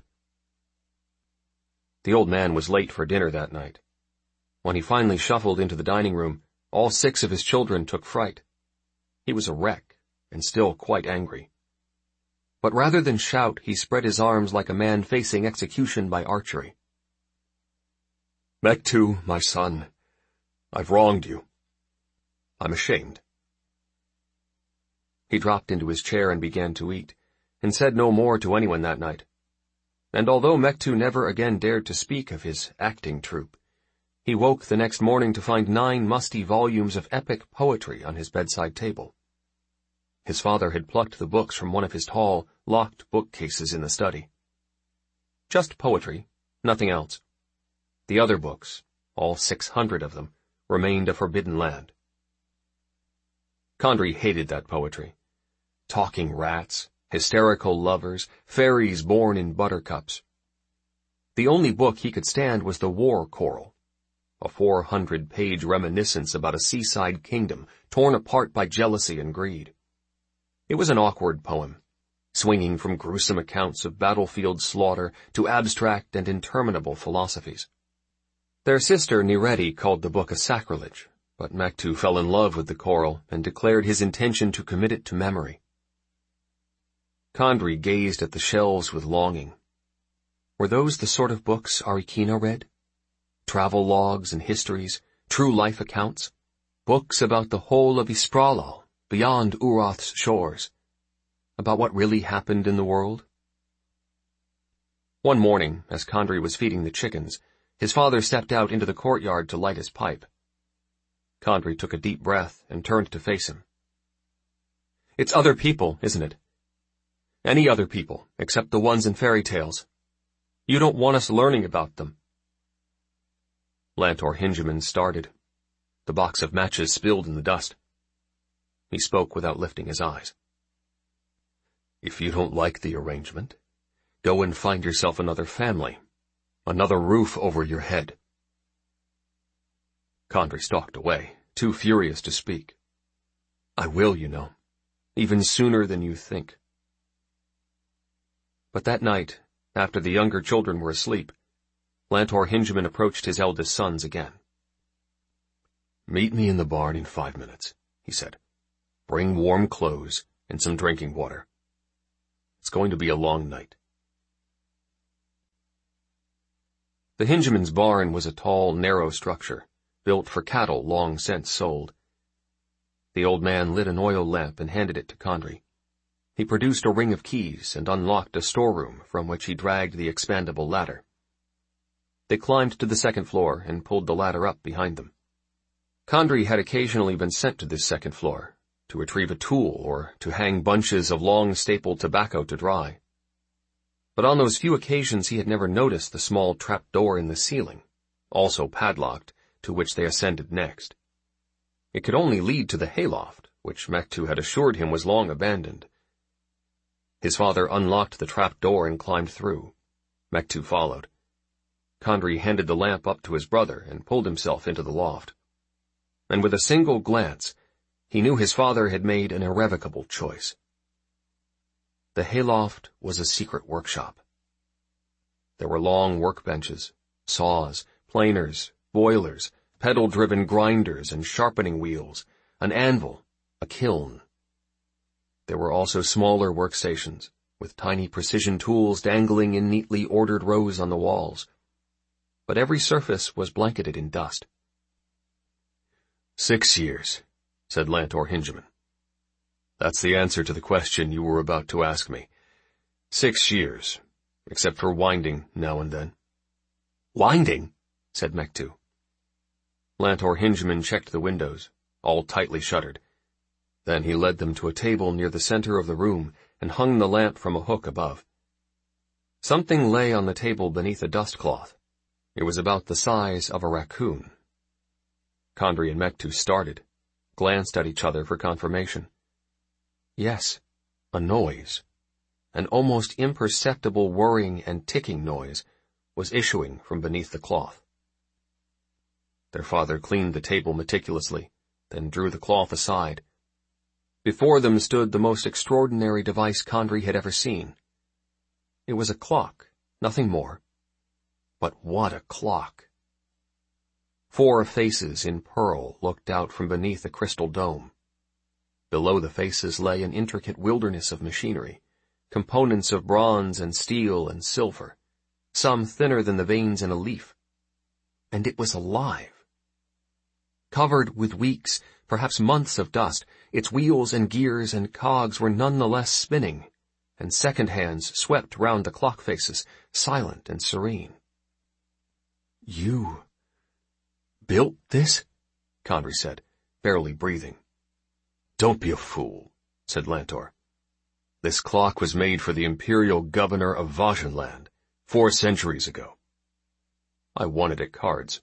The old man was late for dinner that night. When he finally shuffled into the dining room, all six of his children took fright. He was a wreck, and still quite angry. But rather than shout, he spread his arms like a man facing execution by archery. Mektu, my son, I've wronged you. I'm ashamed. He dropped into his chair and began to eat, and said no more to anyone that night. And although Mektu never again dared to speak of his acting troupe, he woke the next morning to find nine musty volumes of epic poetry on his bedside table. His father had plucked the books from one of his tall, locked bookcases in the study. Just poetry, nothing else. The other books, all six hundred of them, remained a forbidden land. Condrey hated that poetry. Talking rats, hysterical lovers, fairies born in buttercups. The only book he could stand was the War Choral, a four hundred page reminiscence about a seaside kingdom torn apart by jealousy and greed. It was an awkward poem, swinging from gruesome accounts of battlefield slaughter to abstract and interminable philosophies. Their sister Nireti called the book a sacrilege, but Mektu fell in love with the choral and declared his intention to commit it to memory. Condrey gazed at the shelves with longing. Were those the sort of books Arikina read? Travel logs and histories, true life accounts, books about the whole of Ispralal, beyond Uroth's shores, about what really happened in the world? One morning, as Condrey was feeding the chickens, his father stepped out into the courtyard to light his pipe. Condrey took a deep breath and turned to face him. It's other people, isn't it? Any other people, except the ones in fairy tales. You don't want us learning about them. Lantor Hingeman started. The box of matches spilled in the dust. He spoke without lifting his eyes. If you don't like the arrangement, go and find yourself another family, another roof over your head. Condrey stalked away, too furious to speak. I will, you know, even sooner than you think. But that night, after the younger children were asleep, Lantor Hingeman approached his eldest sons again. Meet me in the barn in five minutes, he said. Bring warm clothes and some drinking water. It's going to be a long night. The Hingeman's barn was a tall, narrow structure, built for cattle long since sold. The old man lit an oil lamp and handed it to Condrey. He produced a ring of keys and unlocked a storeroom from which he dragged the expandable ladder. They climbed to the second floor and pulled the ladder up behind them. Condrey had occasionally been sent to this second floor, to retrieve a tool or to hang bunches of long-stapled tobacco to dry. But on those few occasions he had never noticed the small trap door in the ceiling, also padlocked, to which they ascended next. It could only lead to the hayloft, which Mektu had assured him was long abandoned. His father unlocked the trap door and climbed through. Mektu followed. Condrey handed the lamp up to his brother and pulled himself into the loft. And with a single glance, he knew his father had made an irrevocable choice. The hayloft was a secret workshop. There were long workbenches, saws, planers, boilers, pedal-driven grinders and sharpening wheels, an anvil, a kiln. There were also smaller workstations, with tiny precision tools dangling in neatly ordered rows on the walls. But every surface was blanketed in dust. Six years, said Lantor Hingeman. That's the answer to the question you were about to ask me. Six years, except for winding now and then. Winding? Said Mektu. Lantor Hingeman checked the windows, all tightly shuttered. Then he led them to a table near the center of the room and hung the lamp from a hook above. Something lay on the table beneath a dust cloth. It was about the size of a raccoon. Condrey and Mektu started, glanced at each other for confirmation. Yes, a noise, an almost imperceptible whirring and ticking noise, was issuing from beneath the cloth. Their father cleaned the table meticulously, then drew the cloth aside. Before them stood the most extraordinary device Condrey had ever seen. It was a clock, nothing more. But what a clock! Four faces in pearl looked out from beneath a crystal dome. Below the faces lay an intricate wilderness of machinery, components of bronze and steel and silver, some thinner than the veins in a leaf. And it was alive. Covered with weeks, perhaps months of dust, its wheels and gears and cogs were none the less spinning, and second hands swept round the clock faces, silent and serene. You built this? Condrey said, barely breathing. Don't be a fool. said Lantor. "This clock was made for the imperial governor of Vajanland, four centuries ago. I won it at cards."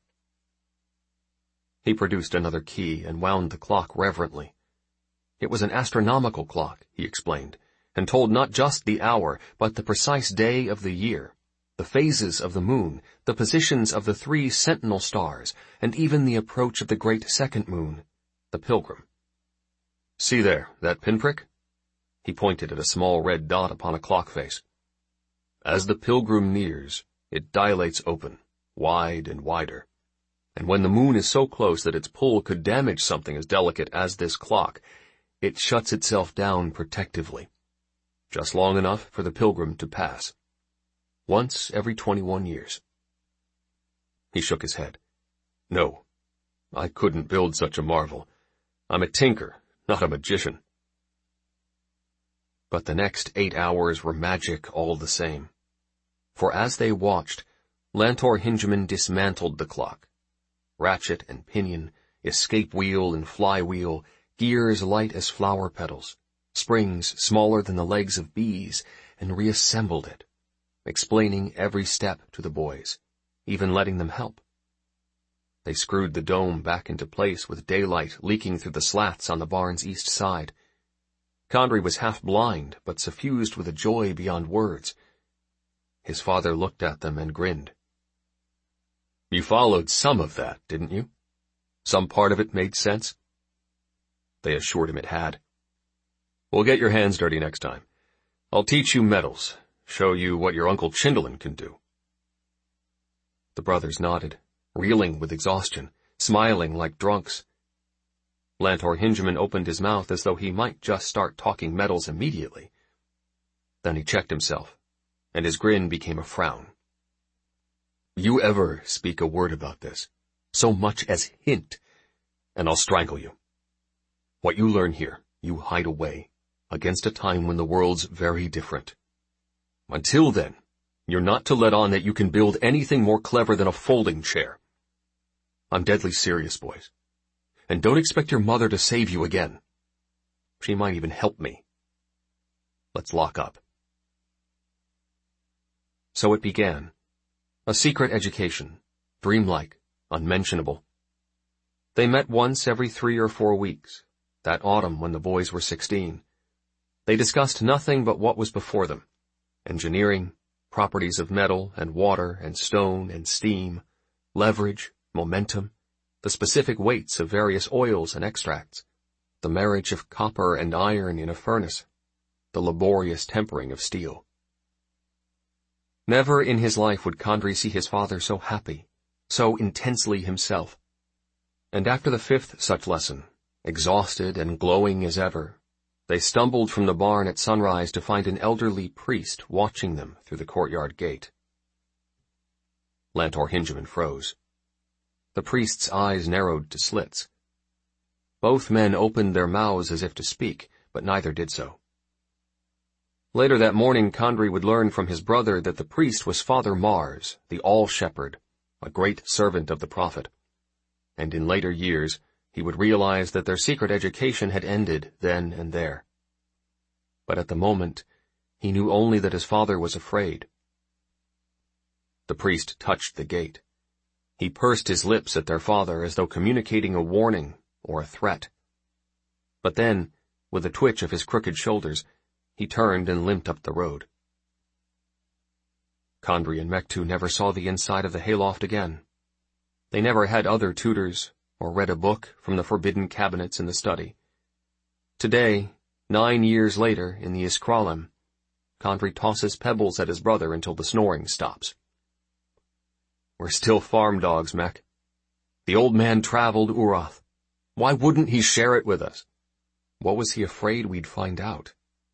He produced another key and wound the clock reverently. It was an astronomical clock, he explained, and told not just the hour, but the precise day of the year, the phases of the moon, the positions of the three sentinel stars, and even the approach of the great second moon, the Pilgrim. "See there, that pinprick?" He pointed at a small red dot upon a clock face. "As the Pilgrim nears, it dilates open, wide and wider. And when the moon is so close that its pull could damage something as delicate as this clock, it shuts itself down protectively, just long enough for the Pilgrim to pass. Once every twenty-one years. He shook his head. "No, I couldn't build such a marvel. I'm a tinker, not a magician." But the next eight hours were magic all the same. For as they watched, Lantor Hingeman dismantled the clock. Ratchet and pinion, escape wheel and flywheel, gears light as flower petals, springs smaller than the legs of bees, and reassembled it, explaining every step to the boys, even letting them help. They screwed the dome back into place with daylight leaking through the slats on the barn's east side. Condrey was half blind, but suffused with a joy beyond words. His father looked at them and grinned. "You followed some of that, didn't you? Some part of it made sense?" They assured him it had. "We'll get your hands dirty next time. I'll teach you metals, show you what your Uncle Chindolin can do." The brothers nodded, reeling with exhaustion, smiling like drunks. Lantor Hingeman opened his mouth as though he might just start talking metals immediately. Then he checked himself, and his grin became a frown. "You ever speak a word about this, so much as hint, and I'll strangle you. What you learn here, you hide away, against a time when the world's very different. Until then, you're not to let on that you can build anything more clever than a folding chair. I'm deadly serious, boys. And don't expect your mother to save you again. She might even help me. Let's lock up." So it began. A secret education, dreamlike, unmentionable. They met once every three or four weeks, that autumn when the boys were sixteen. They discussed nothing but what was before them: engineering, properties of metal and water and stone and steam, leverage, momentum, the specific weights of various oils and extracts, the marriage of copper and iron in a furnace, the laborious tempering of steel. Never in his life would Condrey see his father so happy, so intensely himself. And after the fifth such lesson, exhausted and glowing as ever, they stumbled from the barn at sunrise to find an elderly priest watching them through the courtyard gate. Lantor Hingeman froze. The priest's eyes narrowed to slits. Both men opened their mouths as if to speak, but neither did so. Later that morning, Condrey would learn from his brother that the priest was Father Mars, the All-Shepherd, a great servant of the prophet. And in later years, he would realize that their secret education had ended then and there. But at the moment, he knew only that his father was afraid. The priest touched the gate. He pursed his lips at their father as though communicating a warning or a threat. But then, with a twitch of his crooked shoulders, he turned and limped up the road. Condrey and Mektu never saw the inside of the hayloft again. They never had other tutors or read a book from the forbidden cabinets in the study. Today, nine years later, in the Iskralim, Condrey tosses pebbles at his brother until the snoring stops. "We're still farm dogs, Mek. The old man traveled Urath. Why wouldn't he share it with us? What was he afraid we'd find out?"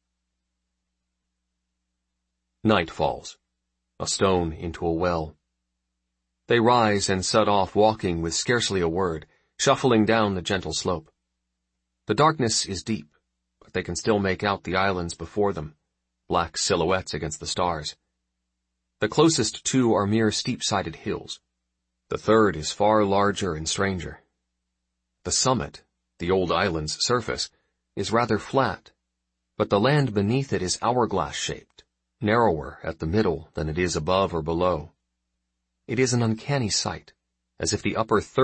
Night falls. A stone into a well. They rise and set off walking with scarcely a word, shuffling down the gentle slope. The darkness is deep, but they can still make out the islands before them, black silhouettes against the stars. The closest two are mere steep-sided hills. The third is far larger and stranger. The summit, the old island's surface, is rather flat, but the land beneath it is hourglass-shaped, narrower at the middle than it is above or below. It is an uncanny sight, as if the upper third